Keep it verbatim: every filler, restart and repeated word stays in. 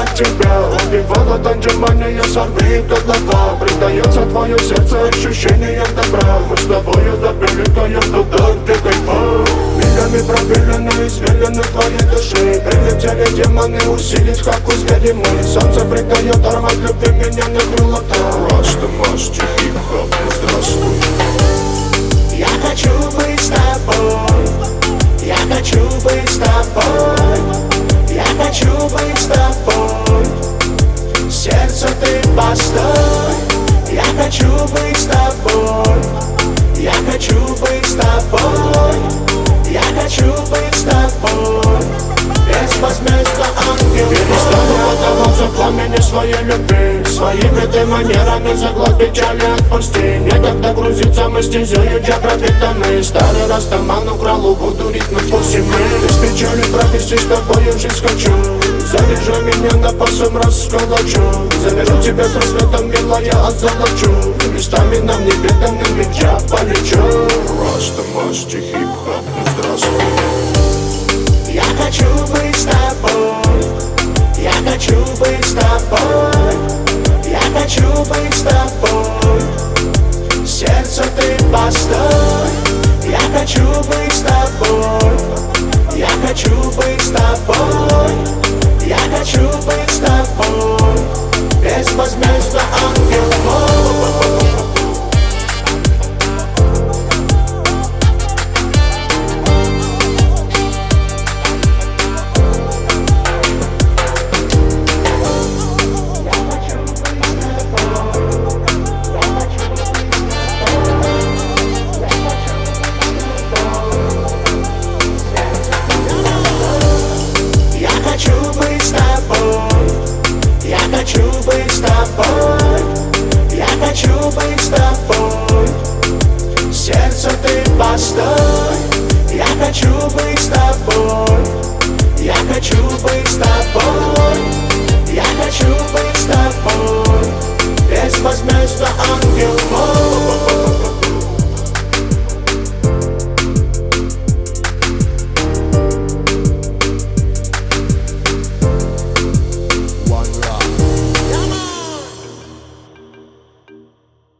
как тебя. Убивала танжимания, сорви облака. Придается твое сердце ощущением добра. Мы с тобою доприлетаем туда, где кайфа. Милями пропилены, извилины твоей души. Прилетели демоны усилить, как у звери мы. Солнце придает аромат любви, меня накрыло так. Рasta, Master, хип-хоп, ну здравствуй. Я хочу быть с тобой, я хочу быть с тобой, я хочу быть с тобой. Сердце ты постой, я хочу быть с тобой, я хочу быть с тобой, я хочу быть с тобой. Без возмездия ангел. Перестану отдаваться пламени своей любви. Своими ты манерами заглот печали отпусти. Некогда грузиться мы стезею, где пропитаны. Старый растаман украл у буду ритмы пусть мы. Без печали провести с тобою жизнь хочу. Заряжай меня напасом, расколочу. Завяжу тебя с рассветом, милая, озолочу. Местами нам неведомыми я полечу. Rasta, Master, хип-хоп, ну здравствуй. Я хочу быть с тобой, я хочу быть с тобой.